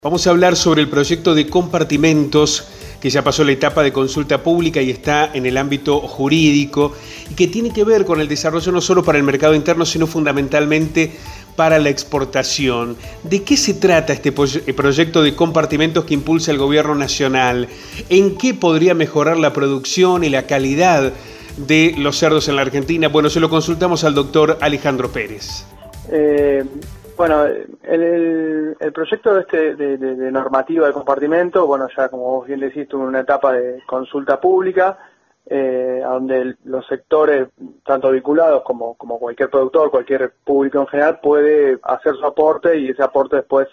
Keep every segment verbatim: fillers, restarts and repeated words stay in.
Vamos a hablar sobre el proyecto de compartimentos que ya pasó la etapa de consulta pública y está en el ámbito jurídico y que tiene que ver con el desarrollo no solo para el mercado interno, sino fundamentalmente para la exportación. ¿De qué se trata este proyecto de compartimentos que impulsa el gobierno nacional? ¿En qué podría mejorar la producción y la calidad de los cerdos en la Argentina? Bueno, se lo consultamos al doctor Alejandro Pérez. Eh... Bueno, el, el, el proyecto este de, de, de normativa de compartimento, bueno, ya como vos bien decís, tuvo una etapa de consulta pública, eh, donde el, los sectores, tanto vinculados como, como cualquier productor, cualquier público en general, puede hacer su aporte y ese aporte después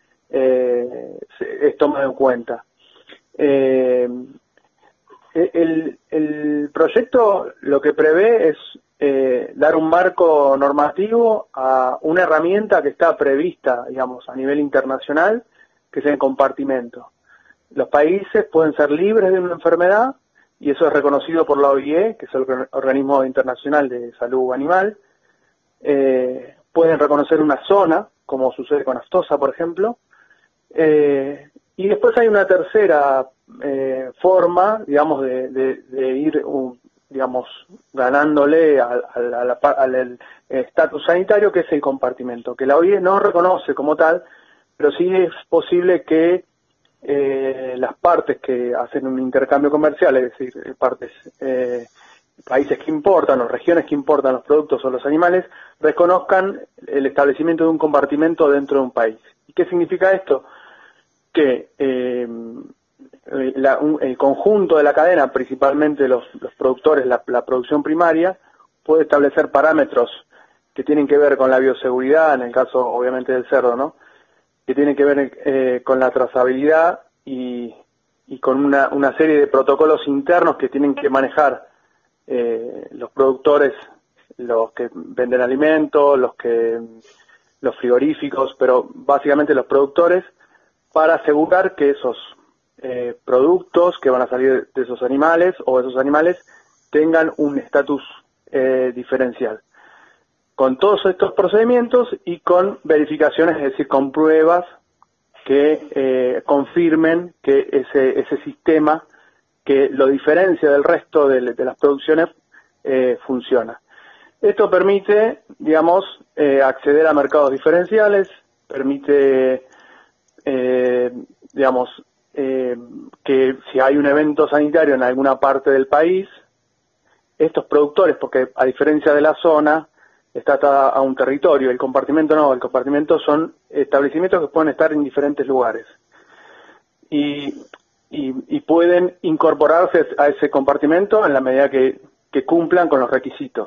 eh, es tomado en cuenta. Eh, el, el proyecto lo que prevé es Eh, dar un marco normativo a una herramienta que está prevista, digamos, a nivel internacional, que es el compartimento. Los países pueden ser libres de una enfermedad, y eso es reconocido por la O I E, que es el Organismo Internacional de Salud Animal. Eh, pueden reconocer una zona, como sucede con aftosa, por ejemplo. Eh, y después hay una tercera eh, forma, digamos, de, de, de ir un, digamos, ganándole al, al, al, al estatus sanitario, que es el compartimento, que la O I E no reconoce como tal, pero sí es posible que eh, las partes que hacen un intercambio comercial, es decir, partes, eh, países que importan o regiones que importan los productos o los animales, reconozcan el establecimiento de un compartimento dentro de un país. ¿Y qué significa esto? Que eh, La, un, el conjunto de la cadena, principalmente los, los productores, la, la producción primaria, puede establecer parámetros que tienen que ver con la bioseguridad, en el caso obviamente del cerdo, ¿no? Que tienen que ver eh, con la trazabilidad y, y con una, una serie de protocolos internos que tienen que manejar eh, los productores, los que venden alimentos, los que los frigoríficos, pero básicamente los productores, para asegurar que esos Eh, productos que van a salir de esos animales o esos animales tengan un estatus eh, diferencial. Con todos estos procedimientos y con verificaciones, es decir, con pruebas que eh, confirmen que ese, ese sistema que lo diferencia del resto de, de las producciones eh, funciona. Esto permite, digamos, eh, acceder a mercados diferenciales, permite, eh, digamos, Eh, que si hay un evento sanitario en alguna parte del país, estos productores, porque a diferencia de la zona, está atada a un territorio, el compartimento no, el compartimento son establecimientos que pueden estar en diferentes lugares y, y, y pueden incorporarse a ese compartimento en la medida que, que cumplan con los requisitos.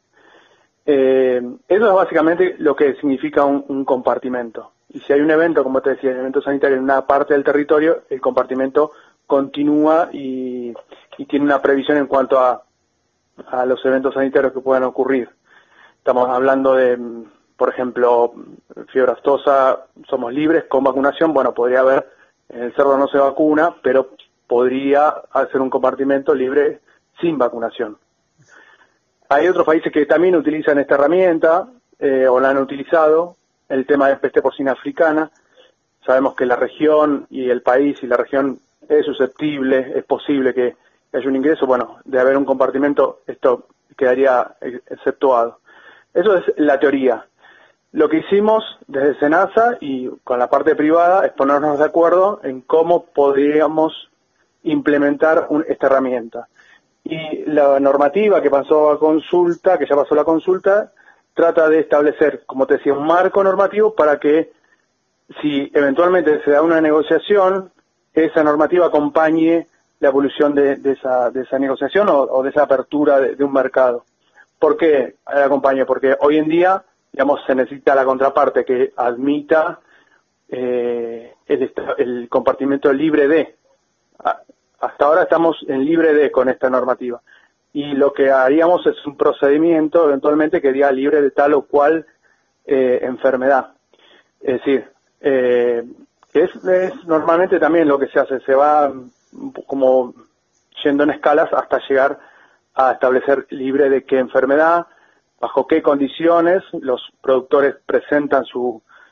Eh, eso es básicamente lo que significa un, un compartimento. Y si hay un evento, como te decía, un evento sanitario en una parte del territorio, el compartimento continúa y, y tiene una previsión en cuanto a, a los eventos sanitarios que puedan ocurrir. Estamos hablando de, por ejemplo, fiebre aftosa, somos libres con vacunación. Bueno, podría haber, el cerdo no se vacuna, pero podría hacer un compartimento libre sin vacunación. Hay otros países que también utilizan esta herramienta, eh, o la han utilizado. El tema de peste porcina africana, sabemos que la región y el país y la región es susceptible, es posible que haya un ingreso. Bueno, de haber un compartimento, esto quedaría exceptuado. Eso es la teoría. Lo que hicimos desde SENASA y con la parte privada es ponernos de acuerdo en cómo podríamos implementar un, esta herramienta. Y la normativa que pasó a consulta, que ya pasó la consulta, trata de establecer, como te decía, un marco normativo para que, si eventualmente se da una negociación, esa normativa acompañe la evolución de, de, esa, de esa negociación o, o de esa apertura de, de un mercado. ¿Por qué la acompaña? Porque hoy en día, digamos, se necesita la contraparte que admita eh, el, el compartimento libre de. Hasta ahora estamos en libre de con esta normativa. Y lo que haríamos es un procedimiento eventualmente que diga libre de tal o cual eh, enfermedad. Es decir, eh, es, es normalmente también lo que se hace, se va como yendo en escalas hasta llegar a establecer libre de qué enfermedad, bajo qué condiciones los productores presentan su,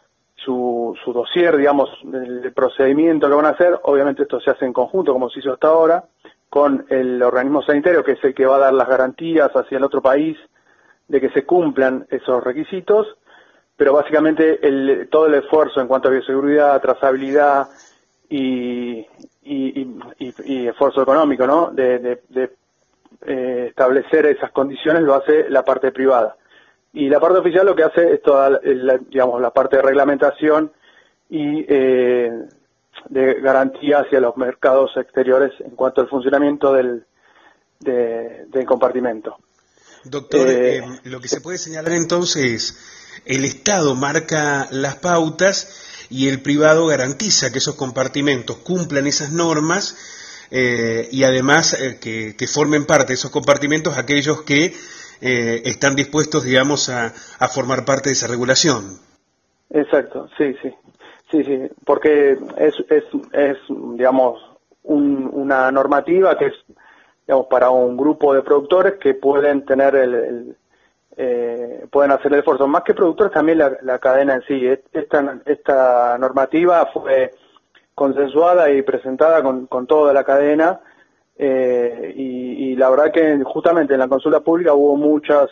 su, su dossier, digamos, del procedimiento que van a hacer. Obviamente esto se hace en conjunto, como se hizo hasta ahora, con el organismo sanitario, que es el que va a dar las garantías hacia el otro país de que se cumplan esos requisitos, pero básicamente el, todo el esfuerzo en cuanto a bioseguridad, trazabilidad y, y, y, y, y esfuerzo económico, ¿no?, de, de, de eh, establecer esas condiciones lo hace la parte privada. Y la parte oficial lo que hace es toda, la, digamos, la parte de reglamentación y eh, de garantía hacia los mercados exteriores en cuanto al funcionamiento del, de, del compartimento. Doctor, eh, eh, lo que se puede señalar entonces es el Estado marca las pautas y el privado garantiza que esos compartimentos cumplan esas normas eh, y además eh, que, que formen parte de esos compartimentos aquellos que eh, están dispuestos, digamos, a, a formar parte de esa regulación. Exacto, sí, sí, sí, sí, porque es, es, es digamos, un, una normativa que es, digamos, para un grupo de productores que pueden tener el, el eh, pueden hacer el esfuerzo, más que productores también la, la cadena en sí. Esta, esta normativa fue consensuada y presentada con, con toda la cadena eh, y, y la verdad que justamente en la consulta pública hubo muchas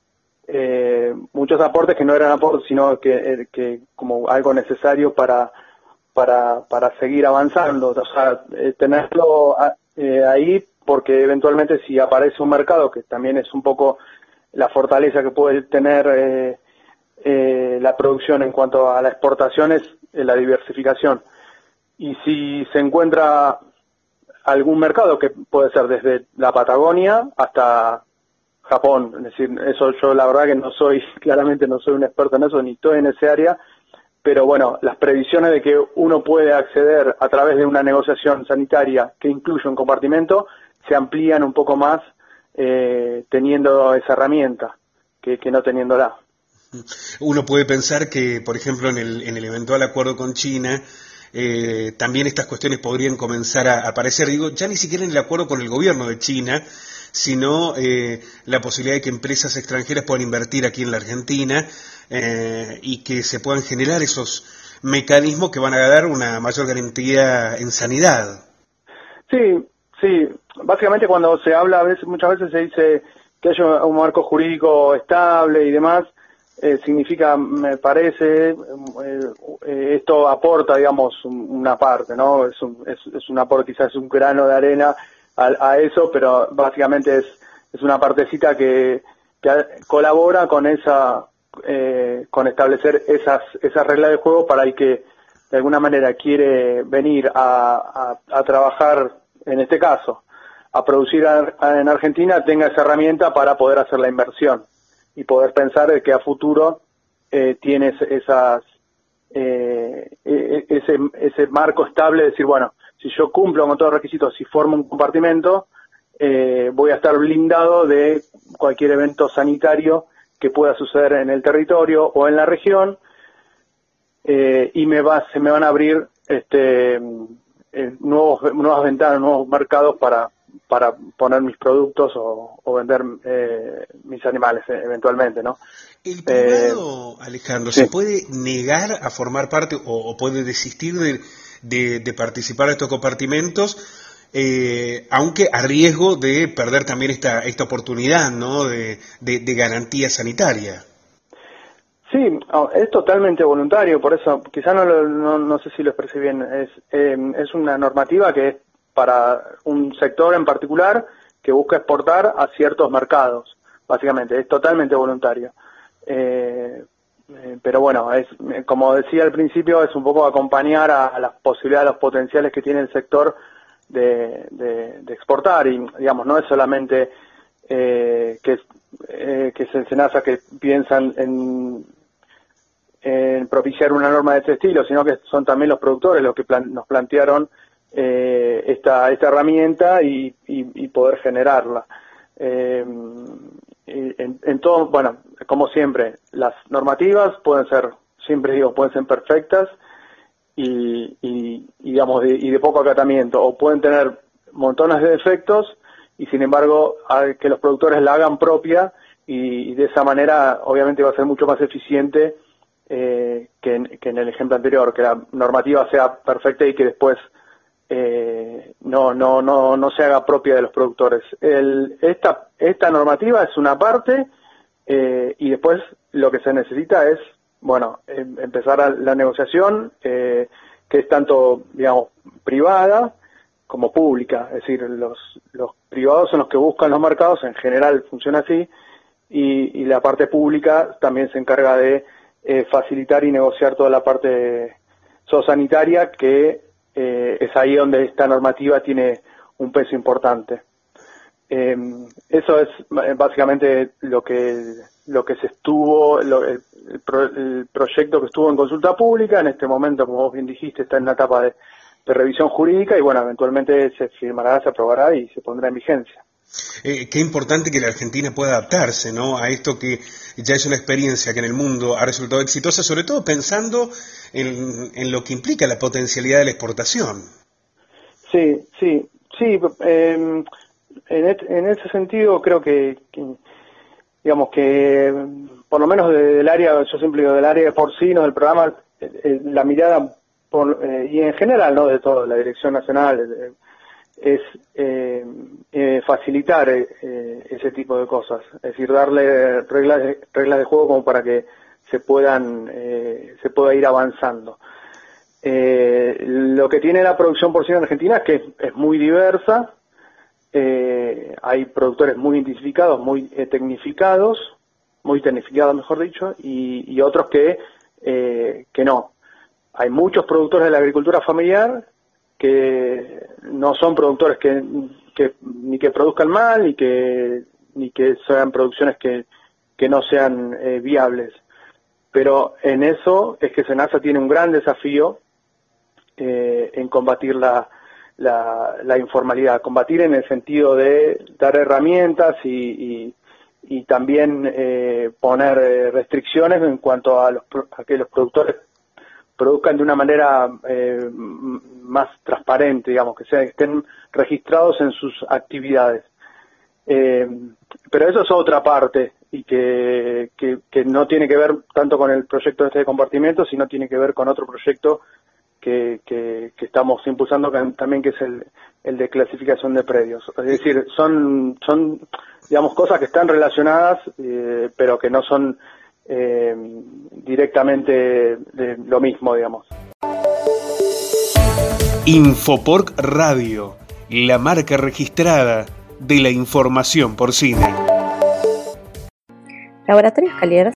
eh, muchos aportes que no eran aportes sino que, que como algo necesario para para para seguir avanzando, o sea, eh, tenerlo eh, ahí, porque eventualmente si aparece un mercado, que también es un poco la fortaleza que puede tener eh, eh, la producción en cuanto a la exportación, es eh, la diversificación. Y si se encuentra algún mercado, que puede ser desde la Patagonia hasta Japón, es decir, eso yo la verdad que no soy, claramente no soy un experto en eso, ni estoy en ese área, pero bueno, las previsiones de que uno puede acceder a través de una negociación sanitaria que incluye un compartimento se amplían un poco más eh, teniendo esa herramienta que, que no teniéndola. Uno puede pensar que, por ejemplo, en el, en el eventual acuerdo con China, eh, también estas cuestiones podrían comenzar a aparecer, digo, ya ni siquiera en el acuerdo con el gobierno de China, sino eh, la posibilidad de que empresas extranjeras puedan invertir aquí en la Argentina eh, y que se puedan generar esos mecanismos que van a dar una mayor garantía en sanidad. Sí, sí, básicamente cuando se habla, a veces, muchas veces se dice que haya un marco jurídico estable y demás, eh, significa, me parece, eh, eh, esto aporta, digamos, una parte, ¿no? Es un, es, es un aporte, quizás un grano de arena a, a eso, pero básicamente es, es una partecita que, que colabora con esa, eh, con establecer esas, esas reglas de juego para el que de alguna manera quiere venir a, a, a trabajar, en este caso, a producir a, a, en Argentina, tenga esa herramienta para poder hacer la inversión y poder pensar que a futuro eh, tienes esas eh, ese, ese marco estable de decir, bueno, si yo cumplo con todos los requisitos, si formo un compartimento, eh, voy a estar blindado de cualquier evento sanitario que pueda suceder en el territorio o en la región, eh, y me va, se me van a abrir este eh, nuevos, nuevas ventanas, nuevos mercados para para poner mis productos o, o vender eh, mis animales eh, eventualmente, ¿no? El privado, eh, Alejandro, ¿se sí. puede negar a formar parte o, o puede desistir de, de, de participar de estos compartimentos, eh, aunque a riesgo de perder también esta esta oportunidad, ¿no?, de, de, de garantía sanitaria? Sí, es totalmente voluntario, por eso quizá no, no, no sé si lo expresé bien, es, eh, es una normativa que es para un sector en particular que busca exportar a ciertos mercados, básicamente, es totalmente voluntario. Eh, eh, pero bueno, es como decía al principio, es un poco acompañar a, a las posibilidades, a los potenciales que tiene el sector de, de, de exportar, y digamos, no es solamente eh, que, eh, que Senasa que piensan en, en propiciar una norma de este estilo, sino que son también los productores los que plan, nos plantearon Eh, esta esta herramienta y, y, y poder generarla. Eh, en, en todo, bueno, como siempre, las normativas pueden ser, siempre digo, pueden ser perfectas y, y, y digamos, de, y de poco acatamiento, o pueden tener montones de defectos y sin embargo a que los productores la hagan propia y, y de esa manera obviamente va a ser mucho más eficiente eh, que, en, que en el ejemplo anterior, que la normativa sea perfecta y que después eh, no, no, no, no se haga propia de los productores. El, esta, esta normativa es una parte eh, y después lo que se necesita es, bueno, eh, empezar a la negociación, eh, que es tanto, digamos, privada como pública, es decir, los, los privados son los que buscan los mercados, en general funciona así, y, y la parte pública también se encarga de eh, facilitar y negociar toda la parte zoosanitaria, que eh, es ahí donde esta normativa tiene un peso importante. Eh, eso es básicamente lo que lo que se estuvo, lo, el, el, pro, el proyecto que estuvo en consulta pública. En este momento, como vos bien dijiste, está en una etapa de, de revisión jurídica y bueno, eventualmente se firmará, se aprobará y se pondrá en vigencia. Eh, qué importante que la Argentina pueda adaptarse, ¿no?, a esto que ya es una experiencia que en el mundo ha resultado exitosa, sobre todo pensando en, en lo que implica la potencialidad de la exportación. Sí, sí, sí. Eh, en, et, en ese sentido creo que, que, digamos que, por lo menos del área, yo siempre digo del área de porcinos del programa, eh, la mirada, por, eh, y en general, ¿no?, de toda la Dirección Nacional, eh, es eh, eh, facilitar eh, ese tipo de cosas, es decir, darle reglas de, reglas de juego como para que se puedan eh, se pueda ir avanzando. Eh, lo que tiene la producción porcina en Argentina es que es, es muy diversa, eh, hay productores muy identificados, muy eh, tecnificados, muy tecnificados mejor dicho, y, y otros que eh, que no. Hay muchos productores de la agricultura familiar que no son productores que, que ni que produzcan mal ni que ni que sean producciones que, que no sean eh, viables, pero en eso es que SENASA tiene un gran desafío eh, en combatir la, la, la informalidad, combatir en el sentido de dar herramientas y, y, y también eh, poner eh, restricciones en cuanto a, los, a que los productores produzcan de una manera eh, más transparente, digamos, que sean, estén registrados en sus actividades. Eh, pero eso es otra parte y que, que, que no tiene que ver tanto con el proyecto este de compartimiento, sino tiene que ver con otro proyecto que, que, que estamos impulsando también, que es el, el de clasificación de predios. Es decir, son, son digamos, cosas que están relacionadas, eh, pero que no son Eh, directamente de lo mismo, digamos. Infoporc Radio, la marca registrada de la información porcina. Laboratorios Caliers